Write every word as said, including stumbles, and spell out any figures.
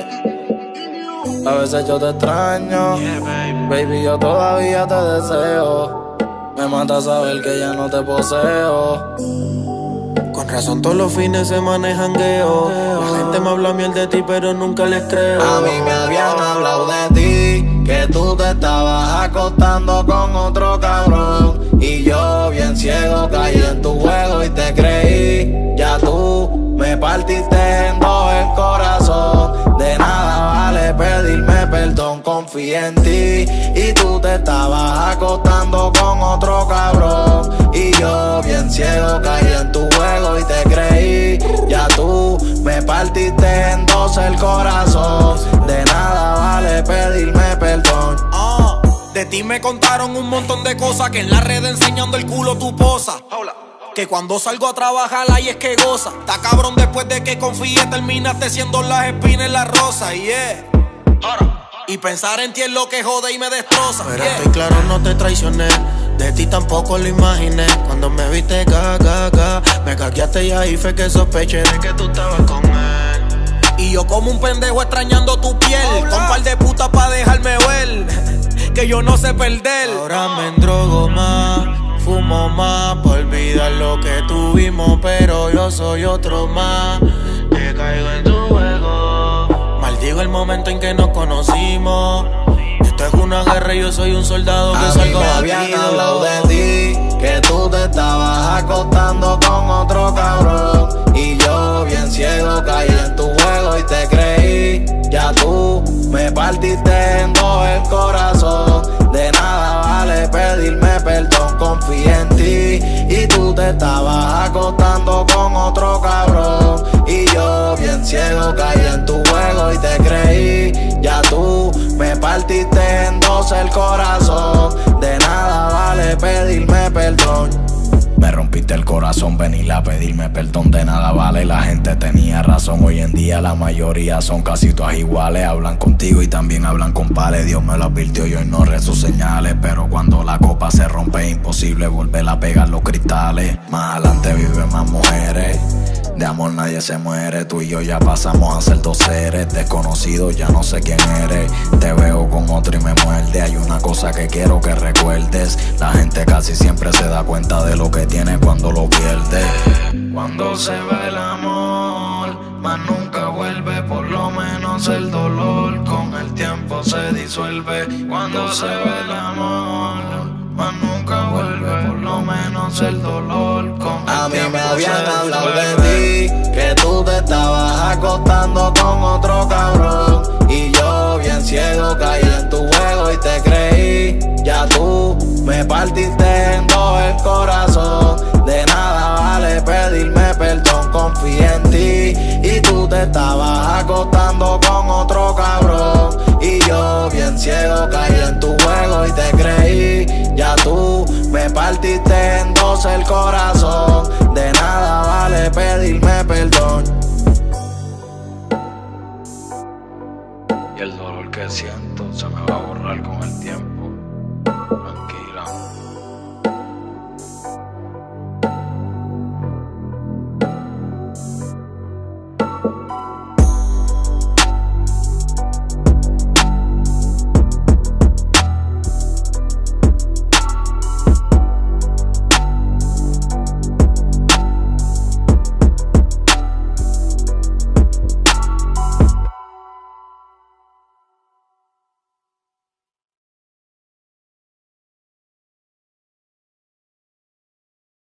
A veces yo te extraño, Yeah, baby. baby, yo todavía te deseo. Me mata saber que ya no te poseo. Con razón todos los fines se manejan jangueo. La gente me habla miel de ti, pero nunca les creo. A mí me habían hablado de ti, que tú te estabas acostando con otro cabrón. Y yo bien ciego caí en tu juego y te creí. Ya tú me partiste en dos el corazón. De nada vale pedirme perdón, confié en ti. Y tú te estabas acostando con otro cabrón. Y yo bien ciego caí en tu juego y te creí. Ya tú me partiste en dos el corazón. De nada vale pedirme perdón. Ah, de ti me contaron un montón de cosas, que en la red enseñando el culo tu posa. Que cuando salgo a trabajar ahí es que goza. Está cabrón después de que confíe terminaste siendo las espinas en la rosa. Yeah. Y pensar en ti es lo que jode y me destroza. Pero Yeah. estoy claro, no te traicioné. De ti tampoco lo imaginé. Cuando me viste ga, ga, ga, me caqueaste y ahí fue que sospeché de que tú estabas con él. Y yo como un pendejo extrañando tu piel. Hola. Con par de putas pa' dejarme ver que yo no sé perder. Ahora me endrogo más, fumo más, por olvidar lo que tuvimos, pero yo soy otro más. Te caigo en tu juego. Maldigo el momento en que nos conocimos. Esto es una guerra y yo soy un soldado que A mí salgo me habían batido. hablado de ti, que tú te estabas acostando con otro cabrón. Y yo bien ciego caí en tu juego y te creí. Ya tú me partiste en dos el corazón. De nada vale pedirme perdón, confié en ti. Y tú te estabas acostando con otro cabrón. Y yo bien ciego caí en tu juego y te creí. Ya tú me partiste en dos el corazón. De nada vale pedirme perdón. Me rompiste el corazón, venir a pedirme perdón, de nada vale. La gente tenía razón, hoy en día la mayoría son casi todas iguales. Hablan contigo y también hablan con pares. Dios me lo advirtió, yo ignoré sus señales. Pero cuando la copa se rompe es imposible volver a pegar los cristales. Más adelante viven más mujeres. De amor nadie se muere, tú y yo ya pasamos a ser dos seres desconocidos, ya no sé quién eres. Te veo con otro y me muerde, hay una cosa que quiero que recuerdes. La gente casi siempre se da cuenta de lo que tiene cuando lo pierde. Cuando se va el amor, más nunca vuelve, por lo menos el dolor con el tiempo se disuelve. Cuando se va el amor, más nunca vuelve, por lo menos el dolor con el tiempo se disuelve. A mí me habían hablado de ti, que tú te estabas acostando con otro cabrón. Y yo bien ciego caí en tu juego y te creí. Ya tú me partiste en dos el corazón. De nada vale pedirme perdón, confié en ti. Y tú te estabas acostando con otro cabrón. Y yo bien ciego caí en tu juego y te creí. Ya tú me partiste en dos el corazón. De nada vale pedirme perdón. Y el dolor que siento se me va a borrar con el tiempo. Tranquila.